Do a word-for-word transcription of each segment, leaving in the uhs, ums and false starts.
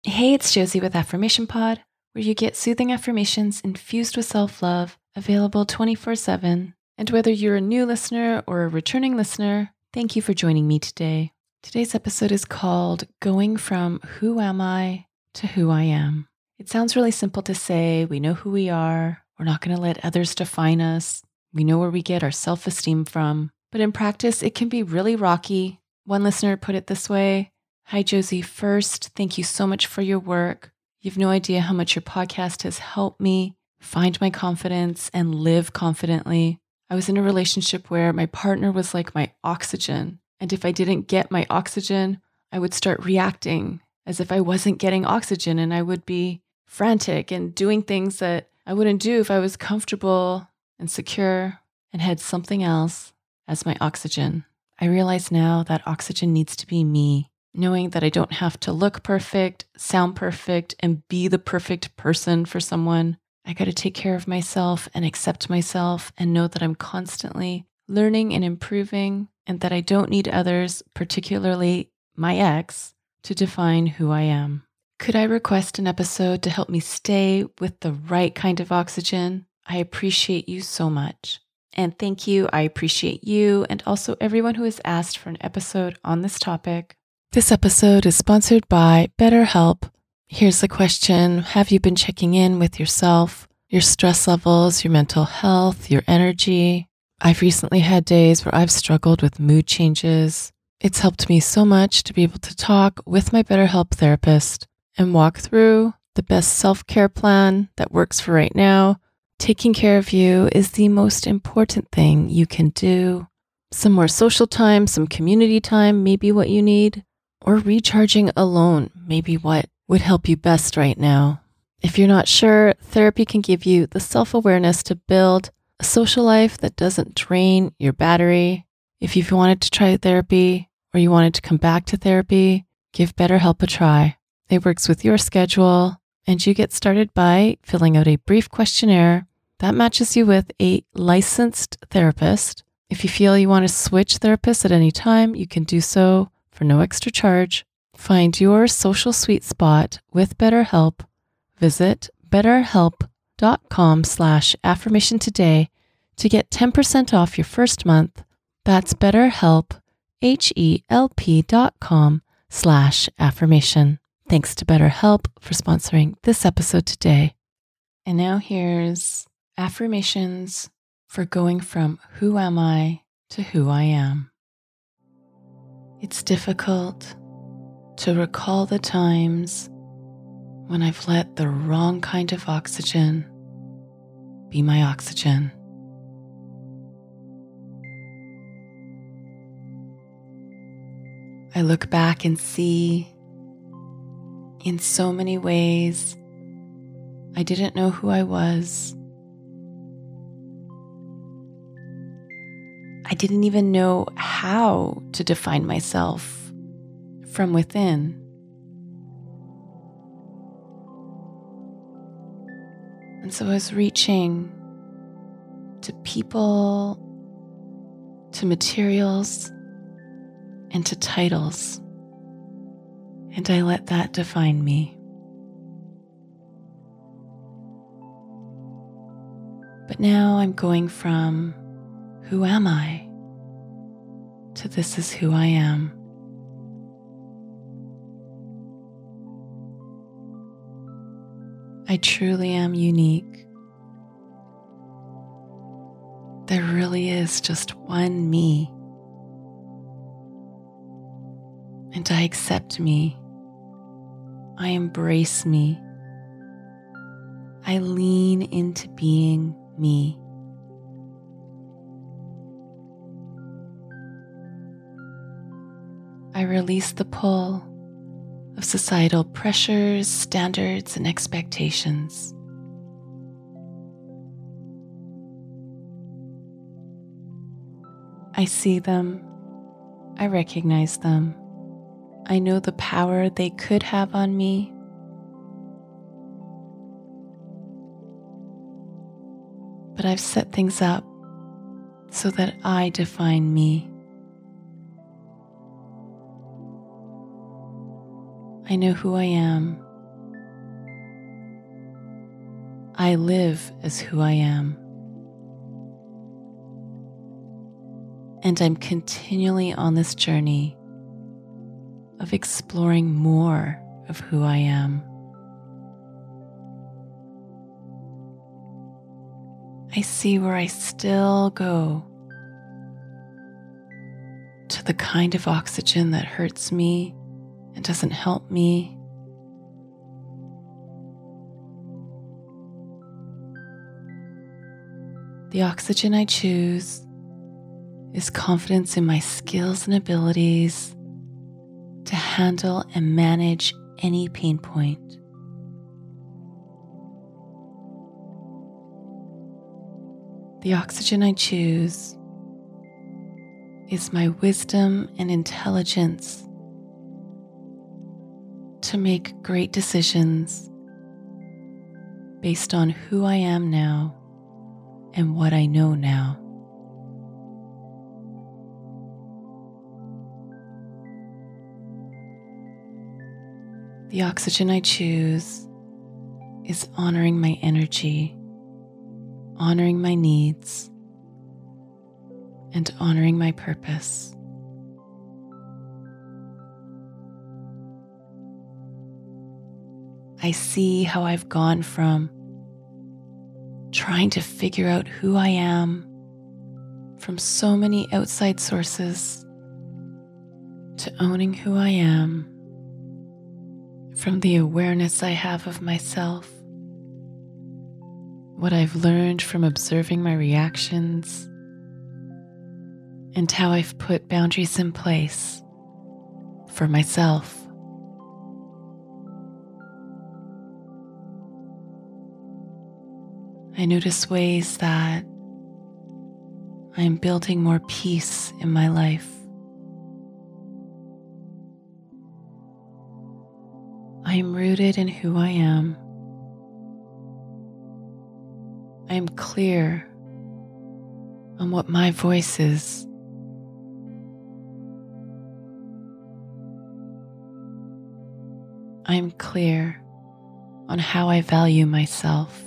Hey, it's Josie with Affirmation Pod, where you get soothing affirmations infused with self-love, available twenty-four seven. And whether you're a new listener or a returning listener, thank you for joining me today. Today's episode is called Going From Who Am I to Who I Am. It sounds really simple to say. We know who we are. We're not going to let others define us. We know where we get our self-esteem from. But in practice, it can be really rocky. One listener put it this way: "Hi, Josie. First, thank you so much for your work. You have no idea how much your podcast has helped me find my confidence and live confidently. I was in a relationship where my partner was like my oxygen. And if I didn't get my oxygen, I would start reacting as if I wasn't getting oxygen, and I would be frantic and doing things that I wouldn't do if I was comfortable and secure and had something else as my oxygen. I realize now that oxygen needs to be me. Knowing that I don't have to look perfect, sound perfect, and be the perfect person for someone. I got to take care of myself and accept myself and know that I'm constantly learning and improving, and that I don't need others, particularly my ex, to define who I am. Could I request an episode to help me stay with the right kind of oxygen? I appreciate you so much." And thank you. I appreciate you and also everyone who has asked for an episode on this topic. This episode is sponsored by BetterHelp. Here's the question: have you been checking in with yourself, your stress levels, your mental health, your energy? I've recently had days where I've struggled with mood changes. It's helped me so much to be able to talk with my BetterHelp therapist and walk through the best self-care plan that works for right now. Taking care of you is the most important thing you can do. Some more social time, some community time, maybe what you need. Or recharging alone, maybe what would help you best right now. If you're not sure, therapy can give you the self-awareness to build a social life that doesn't drain your battery. If you've wanted to try therapy or you wanted to come back to therapy, give BetterHelp a try. It works with your schedule, and you get started by filling out a brief questionnaire that matches you with a licensed therapist. If you feel you want to switch therapists at any time, you can do so for no extra charge. Find your social sweet spot with BetterHelp. Visit betterhelp.com slash affirmation today to get ten percent off your first month. That's BetterHelp, H-E-L-P dot com slash affirmation. Thanks to BetterHelp for sponsoring this episode today. And now here's affirmations for going from who am I to who I am. It's difficult to recall the times when I've let the wrong kind of oxygen be my oxygen. I look back and see, in so many ways, I didn't know who I was. I didn't even know how to define myself from within. And so I was reaching to people, to materials, and to titles. And I let that define me. But now I'm going from who am I to this is who I am. I truly am unique. There really is just one me. And I accept me. I embrace me. I lean into being me. I release the pull of societal pressures, standards, and expectations. I see them. I recognize them. I know the power they could have on me. But I've set things up so that I define me. I know who I am I live as who I am. And I'm continually on this journey of exploring more of who I am. I see where I still go to the kind of oxygen that hurts me and doesn't help me. The oxygen I choose is confidence in my skills and abilities to handle and manage any pain point. The oxygen I choose is my wisdom and intelligence to make great decisions based on who I am now and what I know now. The oxygen I choose is honoring my energy, honoring my needs, and honoring my purpose. I see how I've gone from trying to figure out who I am from so many outside sources to owning who I am from the awareness I have of myself, what I've learned from observing my reactions, and how I've put boundaries in place for myself. I notice ways that I am building more peace in my life. I am rooted in who I am. I am clear on what my voice is. I am clear on how I value myself.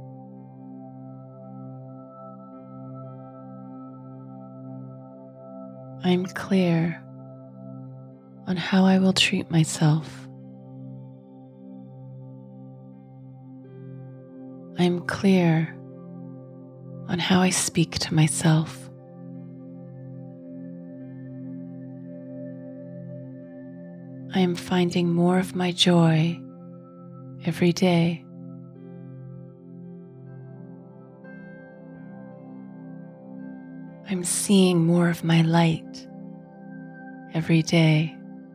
I am clear on how I will treat myself. I am clear on how I speak to myself. I am finding more of my joy every day. I'm seeing more of my light every day.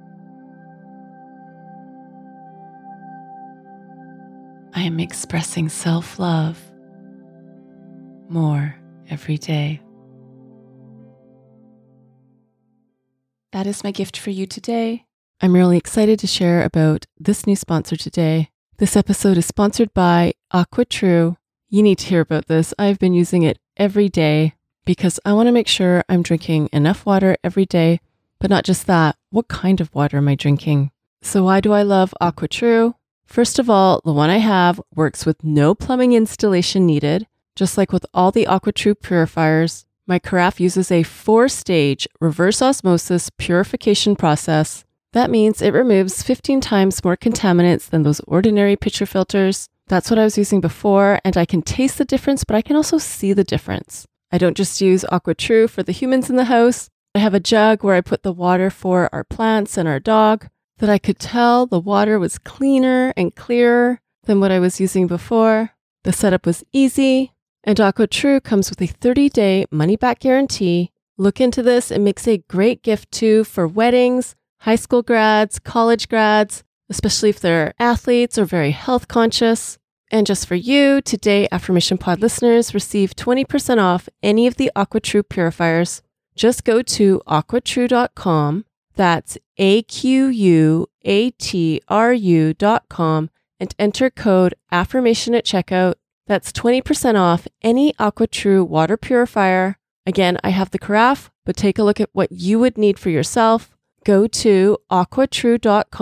I am expressing self-love more every day. That is my gift for you today. I'm really excited to share about this new sponsor today. This episode is sponsored by AquaTrue. You need to hear about this. I've been using it every day because I want to make sure I'm drinking enough water every day, but not just that. What kind of water am I drinking? So why do I love AquaTrue? First of all, the one I have works with no plumbing installation needed. Just like with all the AquaTrue purifiers, my carafe uses a four-stage reverse osmosis purification process. That means it removes fifteen times more contaminants than those ordinary pitcher filters. That's what I was using before, and I can taste the difference, but I can also see the difference. I don't just use AquaTrue for the humans in the house. I have a jug where I put the water for our plants and our dog, that I could tell the water was cleaner and clearer than what I was using before. The setup was easy, and AquaTrue comes with a thirty-day money-back guarantee. Look into this. It makes a great gift too for weddings, high school grads, college grads, especially if they're athletes or very health conscious. And just for you, today Affirmation Pod listeners receive twenty percent off any of the AquaTrue purifiers. Just go to aqua true dot com. That's A Q U A T R U dot com and enter code affirmation at checkout. That's twenty percent off any AquaTrue water purifier. Again, I have the carafe, but take a look at what you would need for yourself. Go to aqua true dot com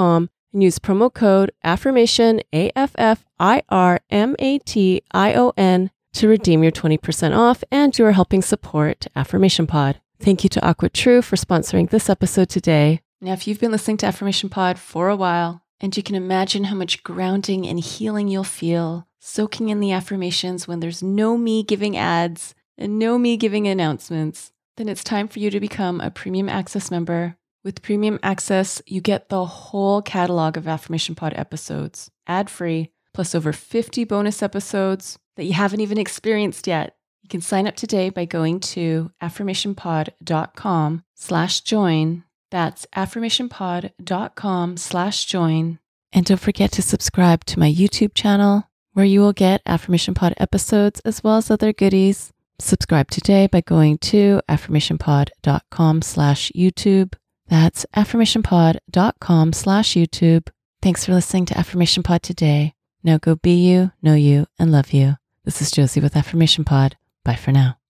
and use promo code AFFIRMATION, A F F I R M A T I O N, to redeem your twenty percent off, and you are helping support Affirmation Pod. Thank you to AquaTrue for sponsoring this episode today. Now, if you've been listening to Affirmation Pod for a while, and you can imagine how much grounding and healing you'll feel soaking in the affirmations when there's no me giving ads and no me giving announcements, then it's time for you to become a Premium Access member. With Premium Access, you get the whole catalog of Affirmation Pod episodes, ad-free, plus over fifty bonus episodes that you haven't even experienced yet. You can sign up today by going to affirmationpod.com slash join. That's affirmationpod.com slash join. And don't forget to subscribe to my YouTube channel, where you will get Affirmation Pod episodes as well as other goodies. Subscribe today by going to affirmationpod.com slash YouTube. That's affirmationpod.com slash YouTube. Thanks for listening to Affirmation Pod today. Now go be you, know you, and love you. This is Josie with Affirmation Pod. Bye for now.